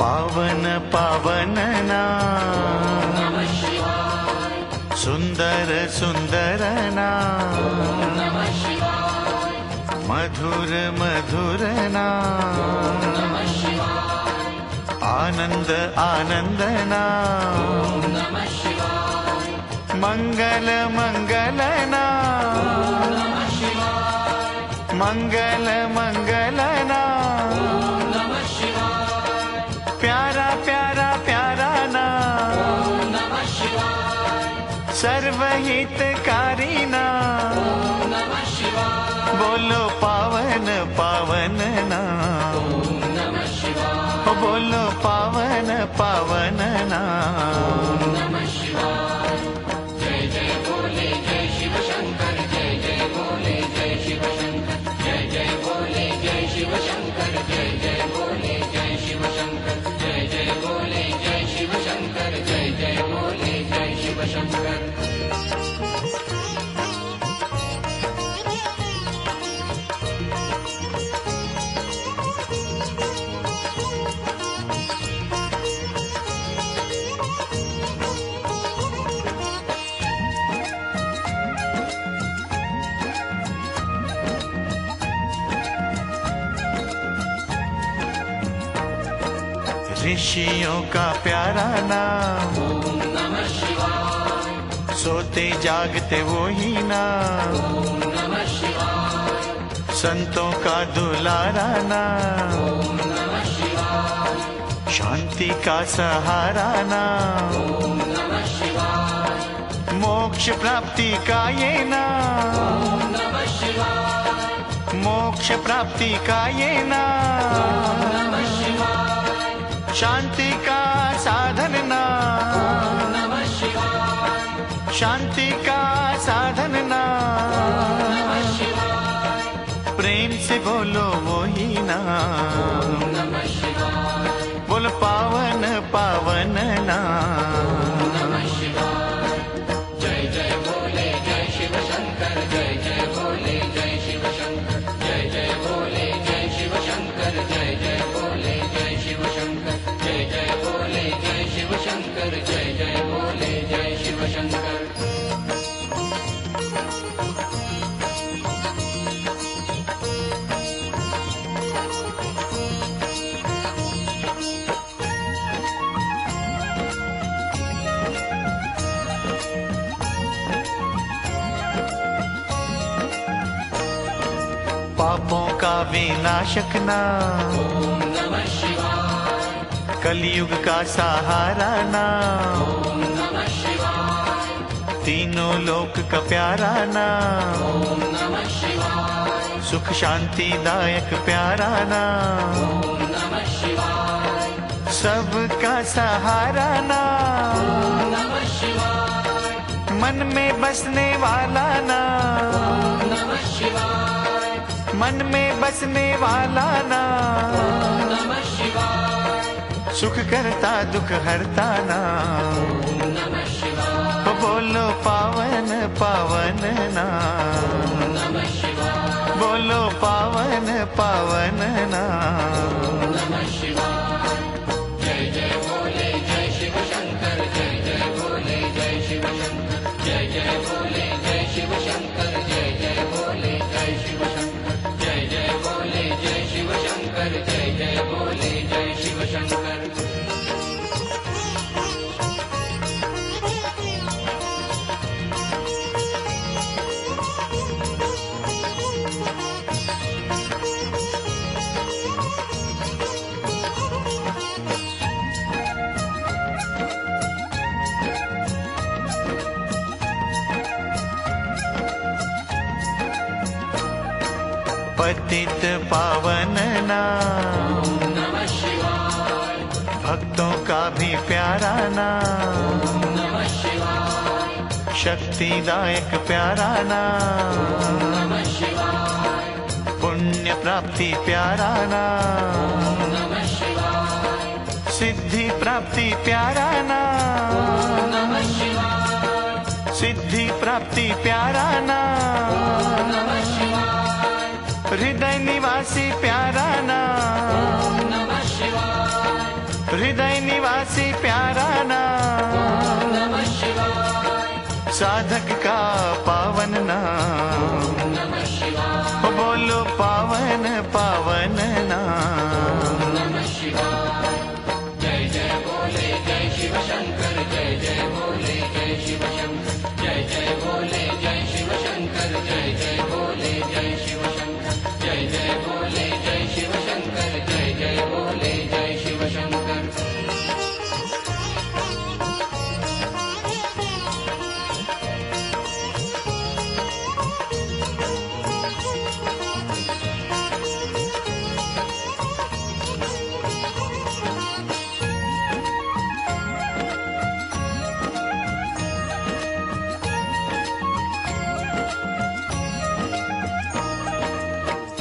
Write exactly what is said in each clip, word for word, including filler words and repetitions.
पावन पावन नाम, सुंदर सुंदर नाम, मधुर मधुर नाम, आनंद आनंद नाम, मंगल मंगल नाम, मंगल मंगल नाम, प्यारा प्यारा प्यारा नाम, सर्वहितकारी नाम, बोलो पावन पावन नाम, बोलो पावन पावन नाम। जय जय बोले जय शिव शंकर, जय जय बोले जय शिव शंकर, जय जय बोले जय शिव शंकर, जय जय बोले जय शिव शंकर, जय जय बोले जय शिव शंकर, जय जय बोले जय शिव शंकर। ऋषियों का प्यारा नाम, ओम नमः शिवाय, सोते जागते वो ही नाम, ओम नमः शिवाय, संतों का दुलारा नाम, ओम नमः शिवाय, शांति का सहारा नाम, ओम नमः शिवाय, मोक्ष प्राप्ति का ये नाम, ओम नमः शिवाय, मोक्ष प्राप्ति का ये नाम, नमः शिवाय, शांति का साधन नाम, नमः शिवाय, शांति का साधन नाम, नमः शिवाय, प्रेम से बोलो वो ही नाम, नमः शिवाय, बोलो पावन पावन नाम। नमः शिवाय। जय जय बोले जय शिव शंकर, जय जय बोले जय शिव शंकर, जय जय बोले जय शिव शंकर, जय जय बोले जय शिव शंकर, जय जय बोले जय शिव शंकर, जय जय बोले जय शिव शंकर। पापों का विनाशक नाम, ओम नमः शिवाय, कलयुग का सहारा नाम, ओम नमः शिवाय, तीनों लोक का प्यारा नाम, ओम नमः शिवाय, सुख शांति दायक प्यारा नाम, ओम नमः शिवाय, सबका सहारा नाम, ओम नमः शिवाय, मन में बसने वाला नाम, ओम नमः शिवाय, मन में बसने वाला नाम, ओम नमः शिवाय, सुख करता दुख हरता नाम, ओम नमः शिवाय, बोलो पावन पावन नाम, ओम नमः शिवाय, बोलो पावन पावन नाम। ओम नमः शिवाय। जय जय बोले जय शिव शंकर, जय जय बोले जय शिव शंकर, जय जय बोले जय शिव शंकर, जय जय बोले जय शिव शंकर, जय जय बोले जय शिव शंकर, जय जय बोले जय शिव शंकर। पतित पावन नाम, ओम नमः शिवाय, भक्तों का भी प्यारा नाम, ओम नमः शिवाय, शक्तिदायक प्यारा नाम, ओम नमः शिवाय, पुण्य प्राप्ति प्यारा नाम, ओम नमः शिवाय, सिद्धि प्राप्ति प्यारा नाम, ओम नमः शिवाय, सिद्धि प्राप्ति प्यारा नाम, ओम नमः शिवाय, हृदय निवासी प्यारा नाम, ओम नमः शिवाय,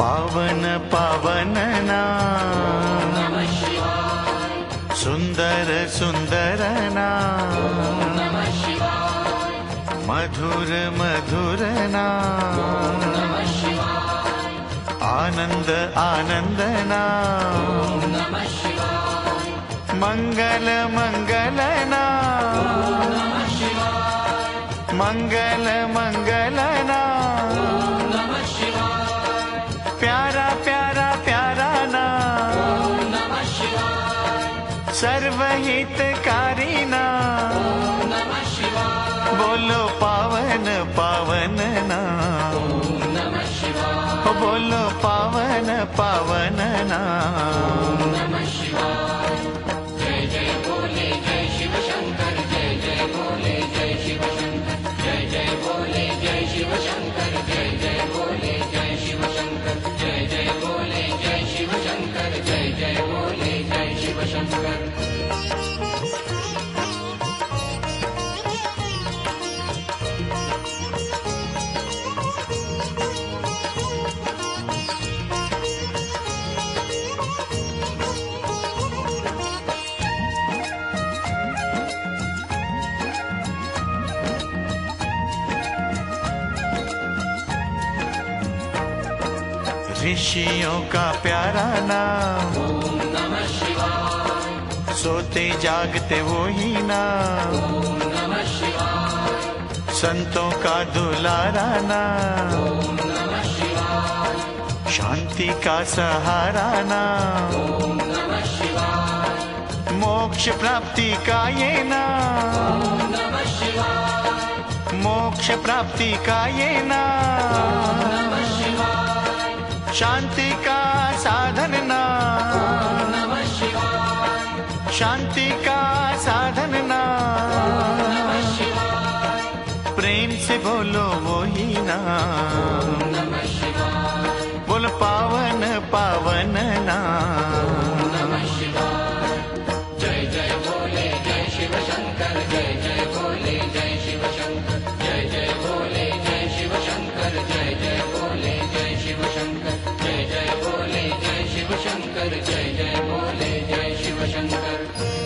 पावन पावन नाम नमः शिवाय सुंदर सुंदर नाम नमः शिवाय मधुर मधुर नाम नमः शिवाय आनंद आनंद नाम नमः शिवाय मंगल मंगल नाम नमः शिवाय मंगल मंगल नाम नमः शिवाय प्यारा प्यारा प्यारा नाम नमः शिवाय सर्वहितकारी नाम नमः शिवाय बोलो पावन पावन नाम नमः शिवाय बोलो पावन पावन नाम नमः शिवाय जय जय बोले जय शिव शंकर जय जय बोले जय शिव शंकर जय जय बोले जय शिव शंकर जय जय बोले जय शिव शंकर जय जय बोले जय शिव शंकर जय जय बोले जय शिव शंकर ऋषियों का प्यारा नाम ओम नमः शिवाय सोते जागते वो ही नाम ओम नमः शिवाय संतों का दुलारा नाम ओम नमः शिवाय शांति का सहारा नाम ओम नमः शिवाय मोक्ष प्राप्ति का ये नाम ओम नमः शिवाय मोक्ष प्राप्ति का ये नाम नमः शिवाय शांति का साधन नाम नमः शिवाय शांति का साधन नाम नमः शिवाय प्रेम से बोलो वो ही नाम नमः शिवाय बोल पावन पावन नाम नमः शिवाय जय जय बोले जय शिव शंकर जय जय बोले जय शिव शंकर जय जय बोले जय शिव शंकर जय जय बोले जय शिव शंकर जय जय बोले जय शिव शंकर जय जय बोले जय शिव शंकर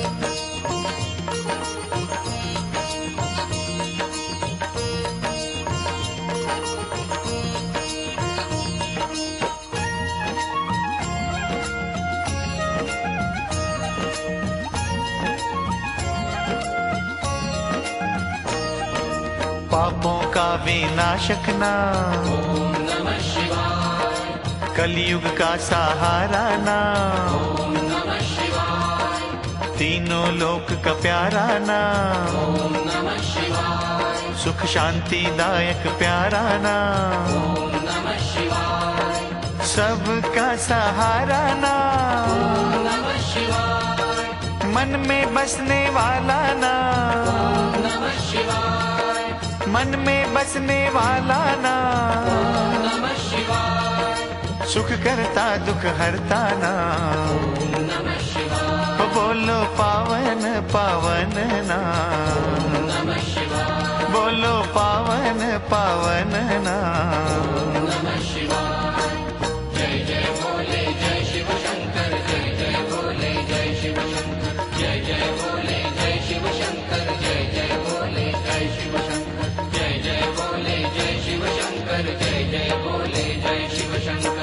पापों का विनाशक नाम ओम नमः शिवाय कलयुग का सहारा नाम ओम नमः शिवाय तीनों लोक का प्यारा नाम ओम नमः शिवाय सुख शांति दायक प्यारा नाम ओम नमः शिवाय सबका सहारा नाम ओम नमः शिवाय मन में बसने वाला नाम ओम नमः शिवाय मन में बसने वाला नाम ओम नमः शिवाय सुख करता दुख हरता नाम ओम नमः शिवाय बोलो पावन पावन नाम नमः शिवाय बोलो पावन पावन नाम नमः शिवाय जय जय बोले जय शिव शंकर जय जय बोले जय शिव शंकर जय जय बोले जय शिव शंकर जय जय बोले जय शिव शंकर जय जय बोले जय शिव शंकर जय जय बोले जय शिव शंकर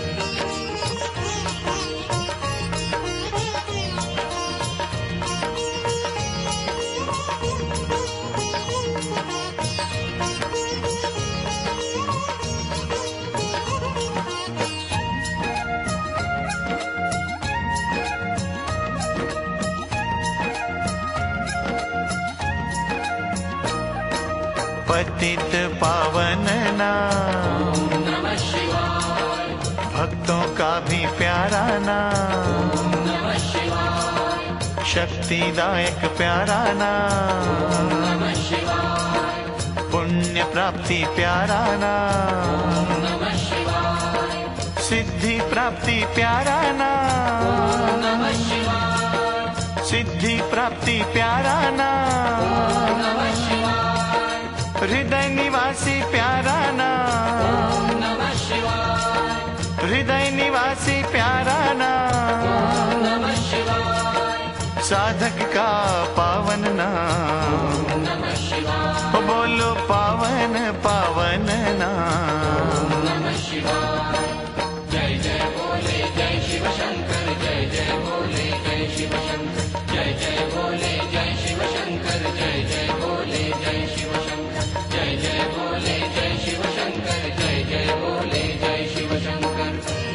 पतित पावन नाम ओम नमः शिवाय भक्तों का भी प्यारा नाम ओम नमः शिवाय शक्तिदायक प्यारा नाम ओम नमः शिवाय पुण्य प्राप्ति प्यारा नाम ओम नमः शिवाय सिद्धि प्राप्ति प्यारा नाम ओम नमः शिवाय सिद्धि प्राप्ति प्यारा नाम ओम नमः शिवाय हृदय निवासी प्यारा नाम ओम नमः शिवाय हृदय निवासी प्यारा नाम नमः शिवाय, साधक का पावन नाम नमः शिवाय, बोलो पावन पावन नाम नमः शिवाय। जय जय बोले जय शिव शंकर, जय जय बोले जय शिव शंकर, जय जय बोले जय शिव शंकर, जय जय बोले जय शिव शंकर, जय जय बोले जय शिव शंकर, जय जय बोले जय शिव शंकर।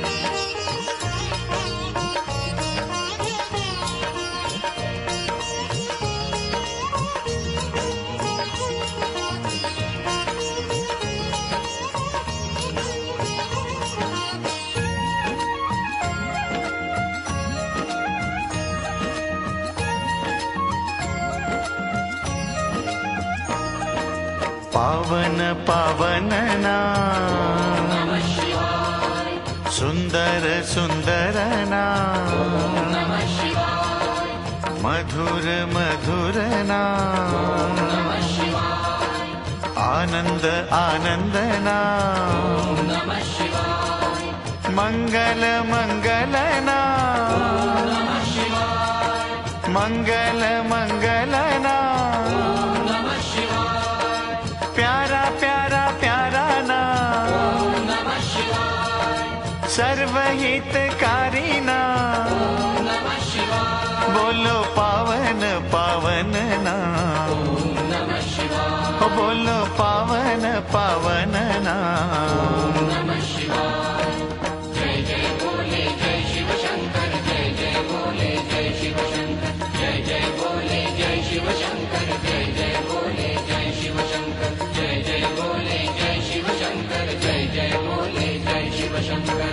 पावन पावन नाम नमः शिवाय, सुंदर सुंदर नाम नमः शिवाय, मधुर मधुर नाम नमः शिवाय, आनंद आनंद नाम नमः शिवाय, मंगल मंगल नाम नमः शिवाय, मंगल मंगल नाम नमः शिवाय, प्यारा प्यारा प्यारा नाम नमः शिवाय, सर्वहितकारी नाम नमः शिवाय, बोलो पावन पावन नाम नमः शिवाय, बोलो पावन पावन नाम नमः शिवाय। जय जय बोले जय शिव शंकर, जय जय बोले जय शिव शंकर, जय जय बोले जय शिव शंकर, जय जय बोले जय शिव शंकर, जय जय बोले जय शिव शंकर, जय जय बोले जय शिव शंकर।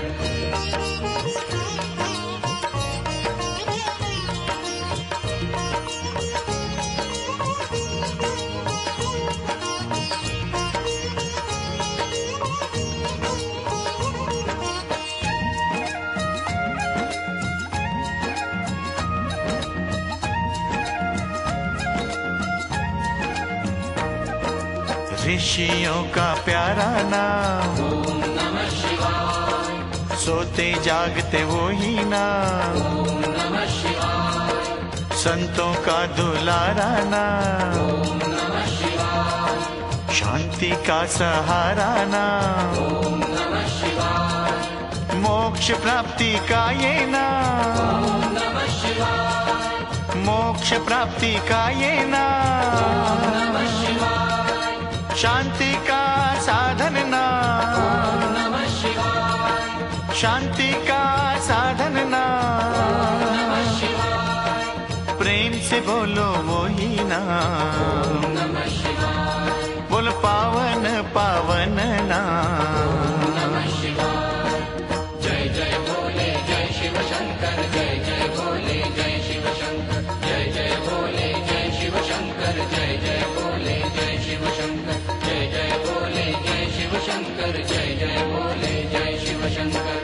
ऋषियों का प्यारा नाम ओम नमः शिवाय, सोते जागते वो ही नाम ओम नमः शिवाय, संतों का दुलारा नाम ओम नमः शिवाय, शांति का सहारा नाम ओम नमः शिवाय, मोक्ष प्राप्ति का ये नाम ओम नमः शिवाय, मोक्ष प्राप्ति का ये नाम नमः शिवाय, शांति का साधन नाम नमः शिवाय, शांति का साधन नाम नमः शिवाय, प्रेम से बोलो वो ही नाम नमः शिवाय, बोल पावन पावन नाम नमः शिवाय। जय जय बोले जय शिव शंकर, जय जय बोले जय शिव शंकर, जय जय बोले जय शिव शंकर, जय जय बोले जय शिव शंकर, जय जय बोले जय शिव शंकर, जय जय बोले जय शिव शंकर।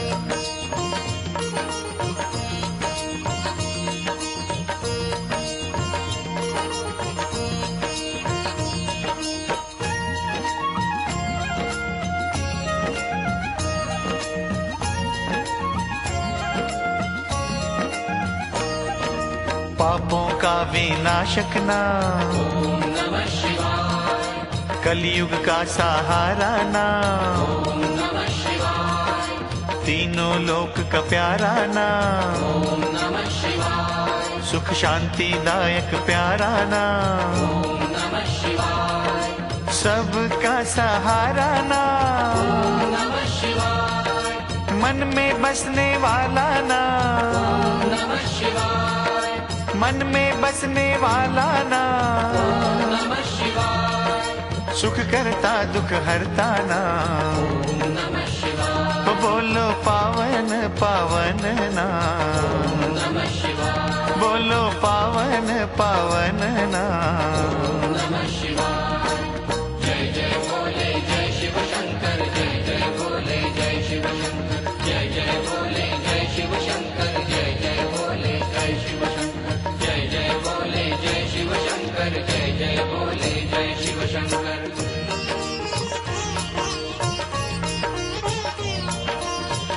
पापों का विनाशक नाम ओम नमः शिवाय, कलयुग का सहारा नाम ओम नमः शिवाय, तीनों लोक का प्यारा नाम ओम नमः शिवाय, सुख शांति दायक प्यारा नाम ओम नमः शिवाय, सबका सहारा नाम ओम नमः शिवाय, मन में बसने वाला नाम ओम नमः शिवाय, मन में बसने वाला नाम ओम नमः शिवाय, सुख करता दुख हरता नाम ओम नमः शिवाय, बोलो पावन पावन नाम ओम नमः शिवाय, बोलो पावन पावन नाम ओम नमः शिवाय। जय जय बोले जय शिव शंकर, जय जय बोले जय शिव शंकर, जय जय बोले जय शिव शंकर, जय जय बोले जय शिव शंकर, जय जय बोले जय शिव शंकर, जय जय बोले जय शिव शंकर।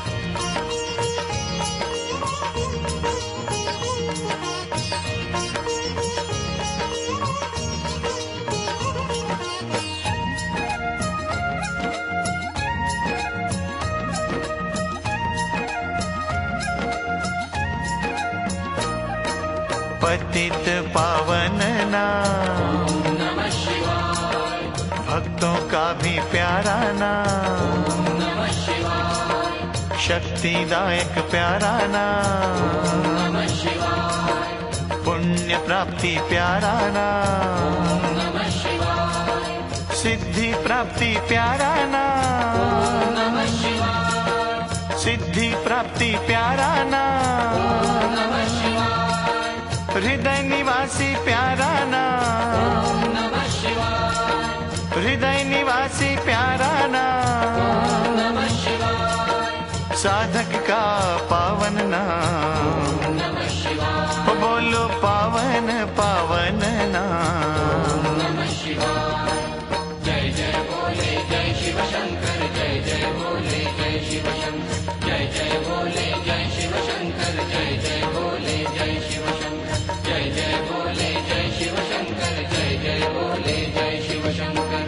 पतित पावन नाम, नमः शिवाय। भक्तों का भी प्यारा नाम, नमः शिवाय। शक्तिदायक प्यारा नाम, नमः शिवाय। पुण्य प्राप्ति प्यारा नाम, नमः शिवाय। सिद्धि प्राप्ति प्यारा नाम, नमः शिवाय। सिद्धि प्राप्ति प्यारा नाम, नमः शिवाय। हृदय निवासी प्यारा नाम, नमः शिवाय। हृदय निवासी प्यारा नाम, नमः शिवाय। साधक का पावन नाम, नमः शिवाय। बोलो पावन पावन नाम। नमः शिवाय। जय जय बोले जय शिव शंकर, जय जय बोले जय शिव शंकर, जय जय बोले जय शिव शंकर, जय जय बोले जय शिव शंकर, जय जय बोले जय शिव शंकर, जय जय बोले जय शिव शंकर।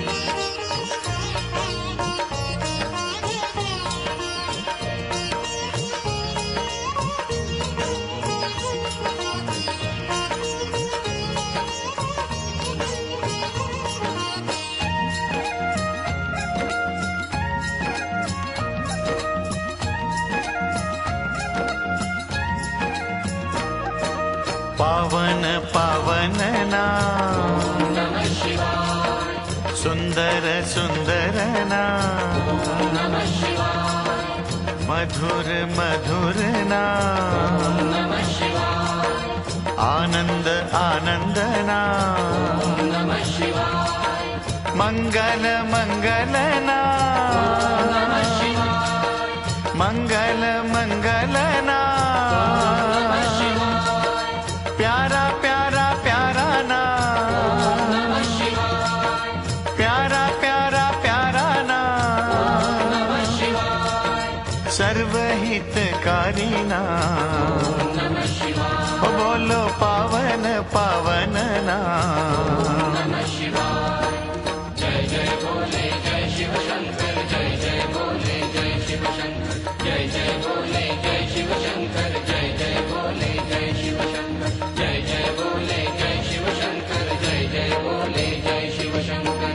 पावन पावन नाम, नमः शिवाय। सुंदर सुंदर नाम, नमः शिवाय। मधुर मधुर नाम, नमः शिवाय। आनंद आनंद नाम, नमः शिवाय। मंगल मंगल नाम, नमः शिवाय। मंगल मंगल नाम, नमः शिवाय। प्यारा प्यारा प्यारा नाम, नमः शिवाय। प्यारा प्यारा प्यारा नाम, नमः शिवाय। सर्वहितकारी नाम, नमः शिवाय। बोलो पावन पावन नाम। नमः शिवाय। जय जय बोले जय शिव शंकर, जय जय बोले जय शिव शंकर, जय जय बोले जय शिव शंकर, जय जय बोले जय शिव शंकर, जय जय बोले जय शिव शंकर, जय जय बोले जय शिव शंकर।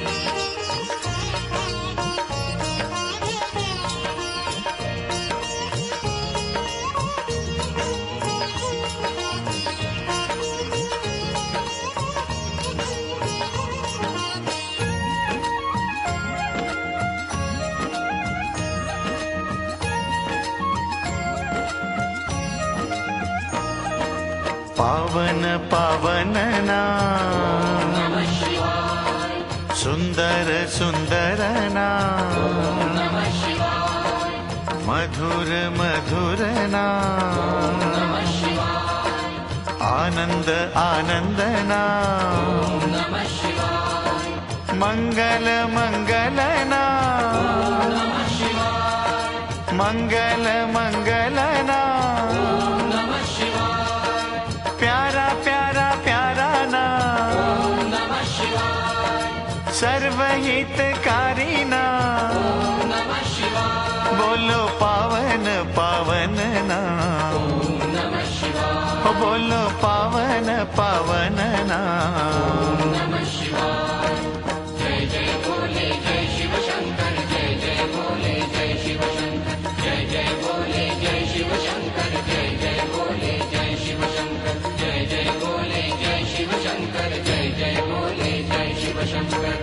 पावन पावन नाम, नमः शिवाय। सुंदर सुंदर नाम, नमः शिवाय। मधुर मधुर नाम, नमः शिवाय। आनंद आनंद नाम, नमः शिवाय। मंगल मंगल नाम, नमः शिवाय। मंगल मंगल नाम, नमः शिवाय। प्यारा प्यारा प्यारा नाम, नमः शिवाय। सर्वहितकारी नाम, नमः शिवाय। बोलो पावन पावन नाम, नमः शिवाय। बोलो पावन पावन नाम। नमः शिवाय। जय जय बोले जय शिव शंकर, जय जय बोले जय शिव शंकर, जय जय बोले जय शिव शंकर, जय जय बोले जय शिव शंकर, जय जय बोले जय शिव शंकर, जय जय बोले जय शिव शंकर।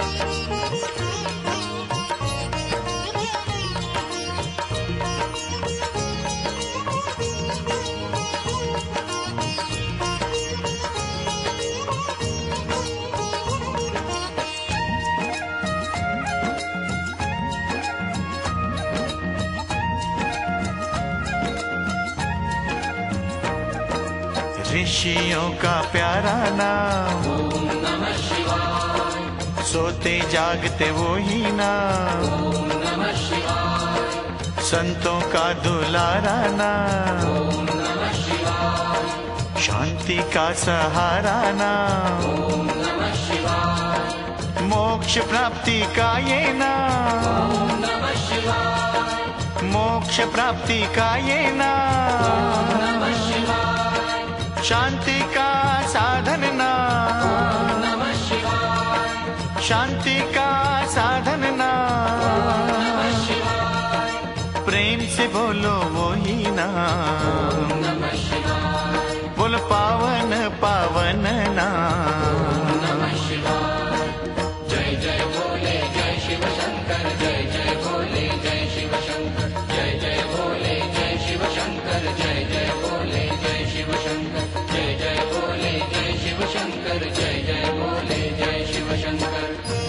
ऋषियों का प्यारा नाम, ओम नमः शिवाय। सोते जागते वो ही नाम, ओम नमः शिवाय। संतों का दुलारा नाम, ओम नमः शिवाय। शांति का सहारा नाम, ओम नमः शिवाय। मोक्ष प्राप्ति का ये नाम, ओम नमः शिवाय। मोक्ष प्राप्ति का ये नाम, नमः शिवाय। शांति का साधन नाम, नमः शिवाय, शांति का साधन नाम, नमः शिवाय, प्रेम से बोलो वो ही नाम, नमः शिवाय, बोलो पावन पावन नाम। नमः शिवाय। जय जय भोले जय शिव शंकर, जय जय भोले जय शिव शंकर, जय जय भोले जय शिव शंकर, जय जय भोले जय शिव शंकर, जय जय भोले जय शिव शंकर, जय जय भोले जय शिव शंकर।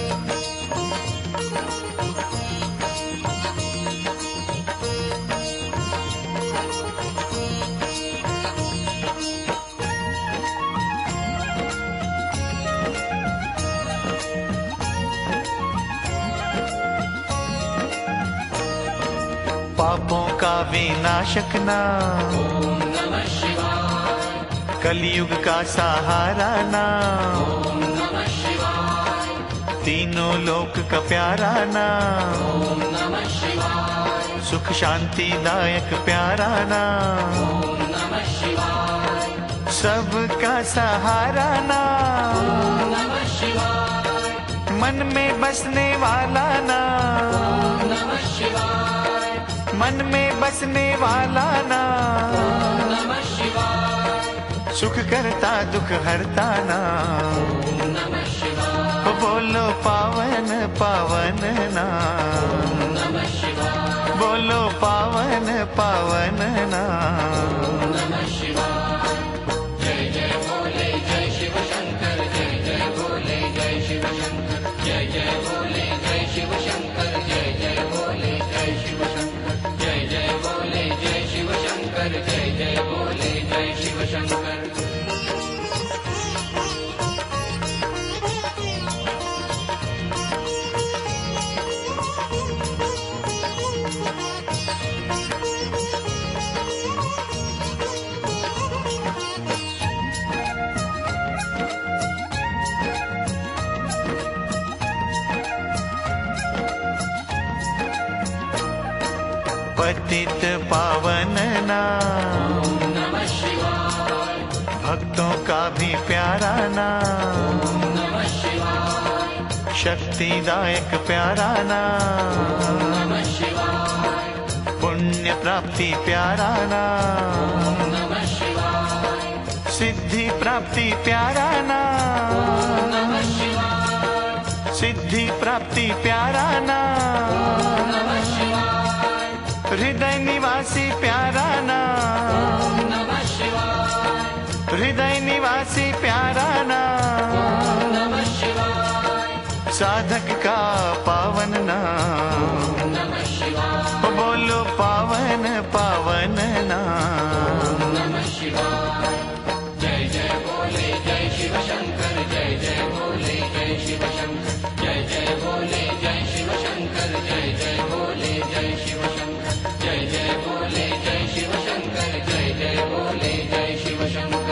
पापों का विनाशक नाम, ओम नमः शिवाय, कलयुग का सहारा नाम, ओम नमः शिवाय, तीनों लोक का प्यारा नाम, ओम नमः शिवाय, सुख शांति दायक प्यारा नाम, ओम नमः शिवाय, सबका सहारा नाम, ओम नमः शिवाय, मन में बसने वाला नाम, ओम नमः शिवाय, मन में बसने वाला नाम, ओम नमः शिवाय, सुख करता दुख हरता नाम, ओम नमः शिवाय, ओ बोलो पावन पावन नाम, ओम नमः शिवाय, बोलो पावन पावन नाम। ओम नमः शिवाय। जय जय भोले जय शिव शंकर, जय जय भोले जय शिव शंकर, जय जय भोले जय शिव शंकर, जय जय भोले जय शिव शंकर, जय जय भोले जय शिव शंकर, जय जय भोले जय शिव शंकर। पतित पावन नाम, ओम नमः शिवाय, भक्तों का भी प्यारा नाम, ओम नमः शिवाय, शक्तिदायक प्यारा नाम, ओम नमः शिवाय, पुण्य प्राप्ति प्यारा नाम, ओम नमः शिवाय, सिद्धि प्राप्ति प्यारा नाम, ओम नमः शिवाय, सिद्धि प्राप्ति प्यारा नाम, ओम नमः शिवाय, हृदय निवासी प्यारा नाम, ओम नमः शिवाय, हृदय निवासी प्यारा नाम, ओम नमः शिवाय, साधक का पावन नाम, ओम नमः शिवाय, बोलो पावन पावन नाम। ओम नमः शिवाय। जय जय भोले जय शिव शंकर, जय जय भोले जय शिव शंकर, जय जय भोले जय शिव शंकर, जय जय भोले जय शिव शंकर, जय जय भोले जय शिव शंकर, जय जय भोले जय शिव शंकर।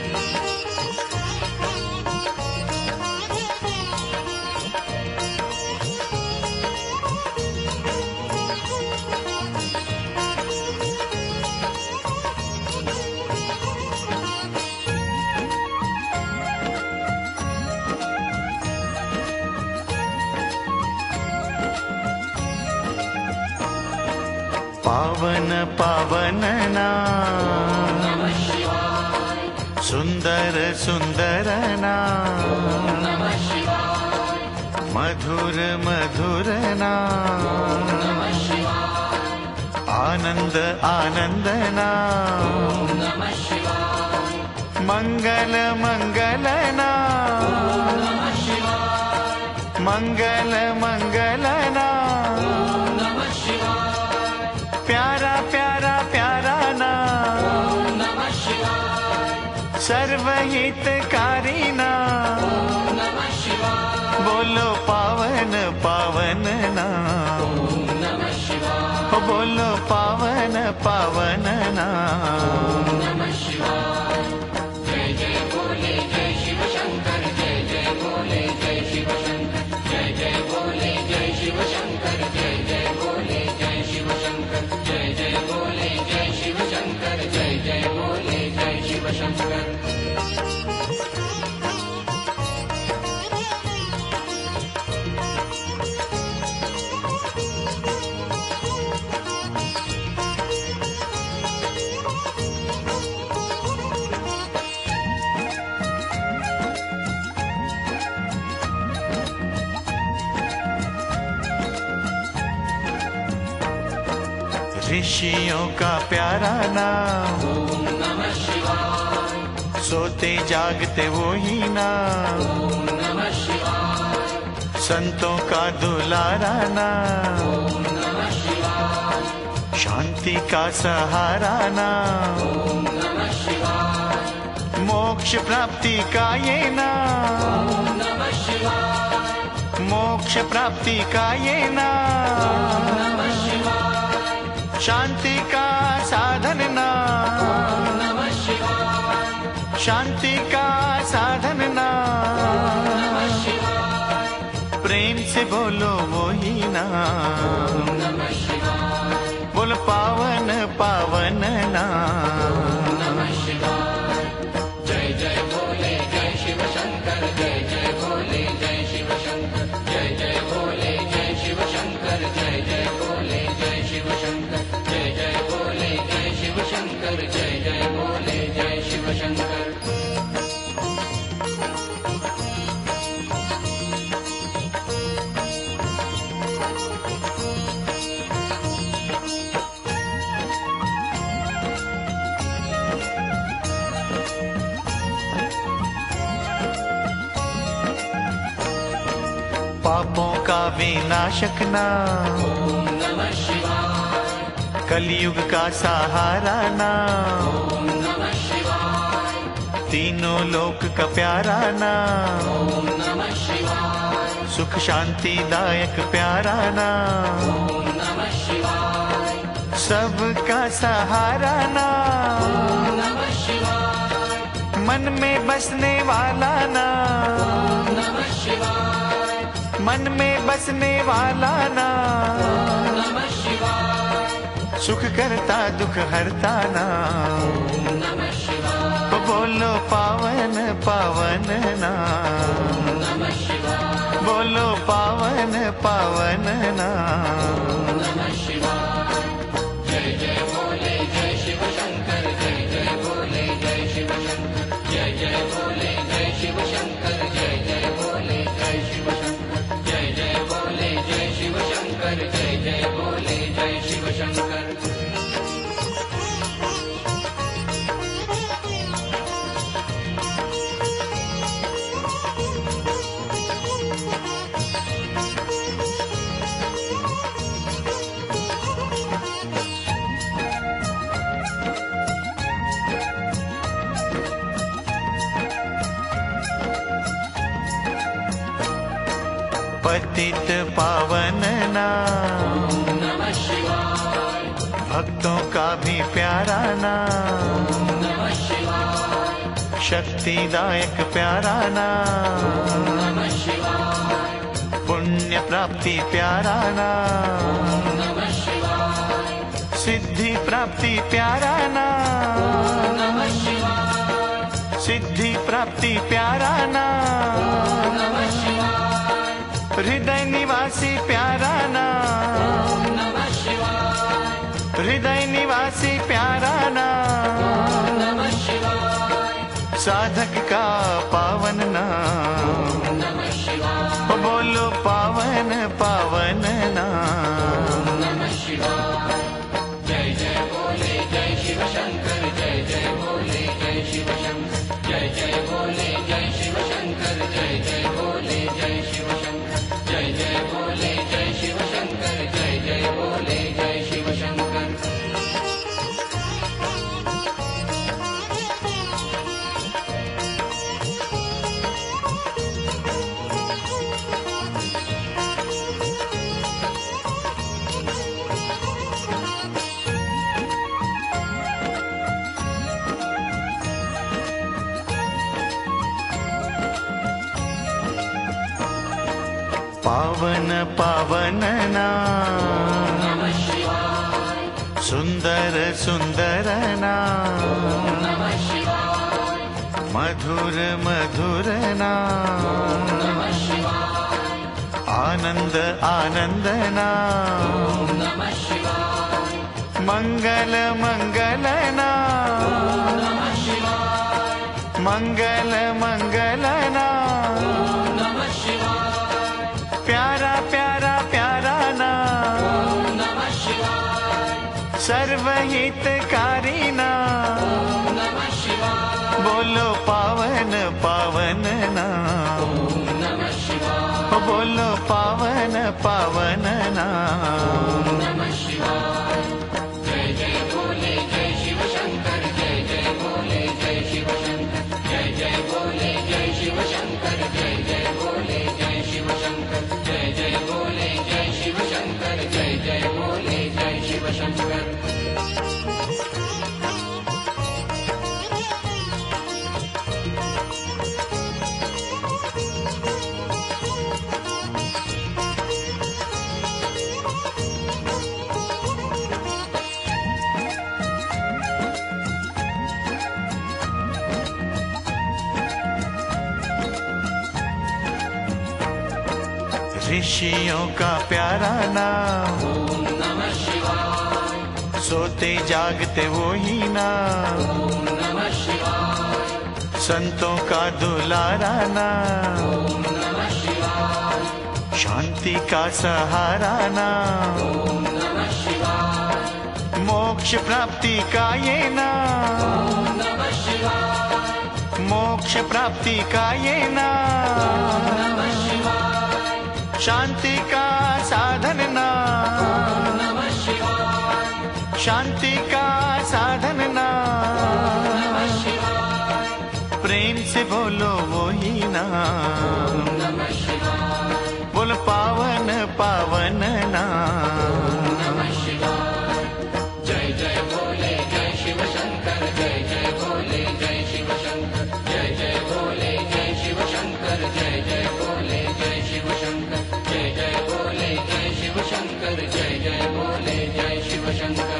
पावन पावन नाम, नमः शिवाय, सुंदर सुंदर नाम, नमः शिवाय, मधुर मधुर नाम, नमः शिवाय, आनंद आनंद नाम, नमः शिवाय, मंगल मंगल नाम, नमः शिवाय, मंगल मंगल नाम, नमः शिवाय, प्यारा प्यारा प्यारा नाम, नमः शिवाय, सर्वहितकारी नाम, नमः शिवाय, बोलो पावन पावन नाम, नमः शिवाय, बोलो पावन पावन नाम। नमः शिवाय। जय जय भोले जय शिव शंकर, जय जय भोले जय शिव शंकर, जय जय भोले जय शिव शंकर, जय जय भोले जय शिव शंकर, जय जय भोले जय शिव शंकर, जय जय भोले जय शिव शंकर। ऋषियों का प्यारा नाम, ओम नमः शिवाय, सोते जागते वो ही नाम, ओम नमः शिवाय, संतों का दुलारा नाम, ओम नमः शिवाय, शांति का सहारा नाम, ओम नमः शिवाय, मोक्ष प्राप्ति का ये नाम, ओम नमः शिवाय, मोक्ष प्राप्ति का ये नाम, नमः शिवाय, शांति का साधन नाम, ओम नमः शिवाय, शांति का साधन नाम, नमः शिवाय, प्रेम से बोलो वो ही नाम, नमः शिवाय, बोलो पावन पावन नाम। नमः शिवाय। जय जय भोले जय शिव शंकर, जय जय भोले जय शिव शंकर, जय जय भोले जय शिव शंकर, जय जय भोले जय शिव शंकर, जय जय भोले जय शिव शंकर, जय जय भोले जय शिव शंकर। पापों का विनाशक नाम, ओम नमः शिवाय, कलयुग का सहारा नाम, ओम नमः शिवाय, तीनों लोक का प्यारा नाम, ओम नमः शिवाय, सुख शांति दायक प्यारा नाम, ओम नमः शिवाय, सबका सहारा नाम, ओम नमः शिवाय, मन में बसने वाला नाम, ओम नमः शिवाय, मन में बसने वाला नाम, नमः शिवाय, सुख करता दुख हरता नाम, ओम नमः शिवाय, तो बोलो पावन पावन नाम, नमः शिवाय, बोलो पावन पावन नाम। नमः शिवाय। जय जय भोले जय शिव शंकर, जय जय भोले जय शिव शंकर, जय जय भोले जय शिव शंकर, जय जय भोले जय शिव शंकर, जय जय भोले जय शिव शंकर, जय जय भोले जय शिव शंकर। पतित पावन नाम, ओम नमः शिवाय, भक्तों का भी प्यारा नाम, ओम नमः शिवाय, शक्तिदायक प्यारा नाम, ओम नमः शिवाय, पुण्य प्राप्ति प्यारा नाम, ओम नमः शिवाय, सिद्धि प्राप्ति प्यारा नाम, ओम नमः शिवाय, सिद्धि प्राप्ति प्यारा नाम, ओम नमः शिवाय, हृदय निवासी प्यारा नाम, ओम नमः शिवाय, हृदय निवासी प्यारा नाम, ओम नमः शिवाय, साधक का पावन नाम, ओम नमः शिवाय, बोलो पावन पावन नाम। ओम नमः शिवाय। जय जय भोले जय शिव शंकर, जय जय भोले जय शिव शंकर, जय जय भोले जय शिव शंकर, जय जय भोले जय शिव शंकर, जय जय भोले जय शिव शंकर, जय जय भोले जय शिव शंकर। पावन पावन नाम, नमः शिवाय, सुंदर सुंदर नाम, नमः शिवाय, मधुर मधुर नाम, नमः शिवाय, आनंद आनंद नाम, नमः शिवाय, मंगल मंगल नाम, नमः शिवाय, मंगल मंगल नाम, नमः शिवाय, प्यारा प्यारा प्यारा नाम, नमः शिवाय, सर्वहितकारी नाम, ओम नमः शिवाय, बोलो पावन पावन नाम, ओम नमः शिवाय, बोलो पावन पावन नाम। ओम नमः शिवाय। जय जय भोले जय शिव शंकर, जय जय भोले जय शिव शंकर, जय जय भोले जय शिव शंकर, जय जय भोले जय शिव शंकर, जय जय भोले जय शिव शंकर, जय जय भोले जय शिव शंकर। ऋषियों का प्यारा नाम, ओम नमः शिवाय, सोते जागते वो ही नाम, ओम नमः शिवाय, संतों का दुलारा नाम, ओम नमः शिवाय, शांति का सहारा नाम, ओम नमः शिवाय, मोक्ष प्राप्ति का ये नाम, ओम नमः शिवाय, मोक्ष प्राप्ति का ये नाम, नमः शिवाय, शांति का साधन नाम, ओम नमः शिवाय, शांति का साधन नाम, नमः शिवाय, प्रेम से बोलो वो ही नाम, नमः शिवाय, बोलो पावन पावन नाम। नमः शिवाय। जय जय भोले जय शिव शंकर, जय जय भोले जय शिव शंकर, जय जय भोले जय शिव शंकर, जय जय भोले जय शिव शंकर, जय जय भोले जय शिव शंकर, जय जय भोले जय शिव शंकर।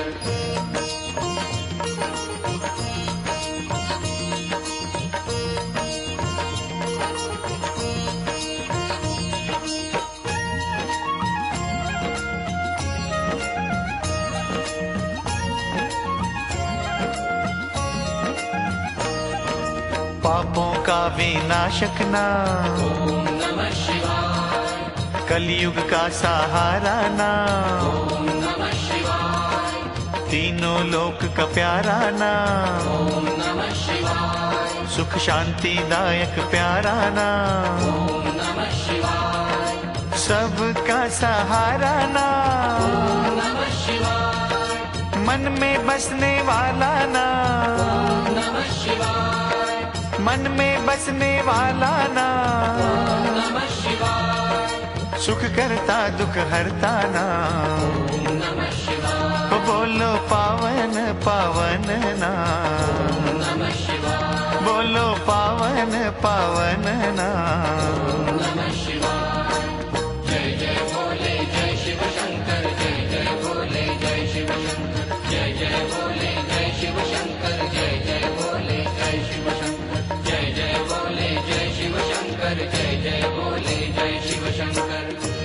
पापों का विनाशक नाम, ओम नमः शिवाय, कलयुग का सहारा नाम, ओम नमः शिवाय, तीनों लोक का प्यारा नाम, ओम नमः शिवाय, सुख शांति दायक प्यारा नाम, ओम नमः शिवाय, सबका सहारा नाम, ओम नमः शिवाय, मन में बसने वाला नाम, ओम नमः शिवाय, मन में बसने वाला नाम, नमः शिवाय, सुख करता दुख हरता नाम, ओम नमः शिवाय, बोलो पावन पावन नाम, नमः शिवाय, बोलो पावन पावन नाम। नमः शिवाय। जय जय भोले जय शिव शंकर, जय जय भोले जय शिव शंकर, जय जय भोले जय शिव शंकर, जय जय भोले जय शिव शंकर, जय जय भोले जय शिव शंकर, जय जय भोले जय शिव शंकर।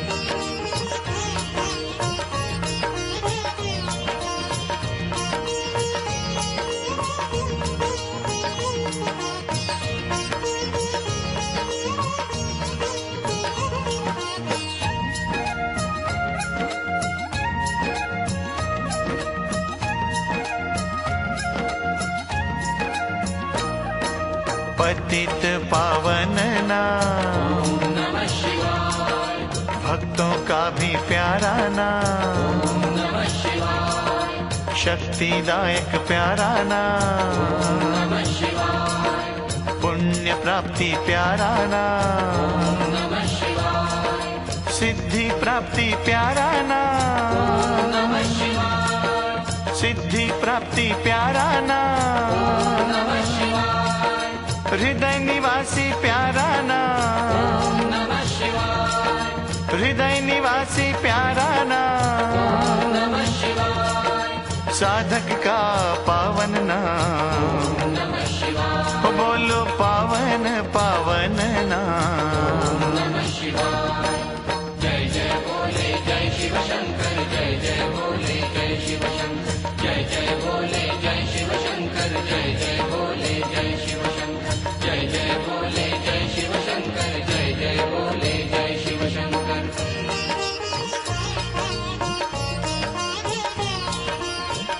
पतित पावन नाम, ओम नमः शिवाय, भक्तों का भी प्यारा नाम, ओम नमः शिवाय, शक्तिदायक प्यारा नाम, नमः शिवाय, पुण्य प्राप्ति प्यारा नाम, नमः शिवाय, सिद्धि प्राप्ति प्यारा नाम, नमः शिवाय, सिद्धि प्राप्ति प्यारा नाम, नमः शिवाय, हृदय निवासी प्यारा नाम, नमः शिवाय, हृदय निवासी प्यारा नाम, नमः शिवाय, साधक का पावन नाम, नमः शिवाय, बोलो पावन पावन नाम। नमः शिवाय। जय जय भोले जय शिव शंकर, जय जय भोले जय शिव शंकर, जय जय भोले जय शिव शंकर, जय जय भोले जय शिव शंकर, जय जय भोले जय शिव शंकर, जय जय भोले जय शिव शंकर।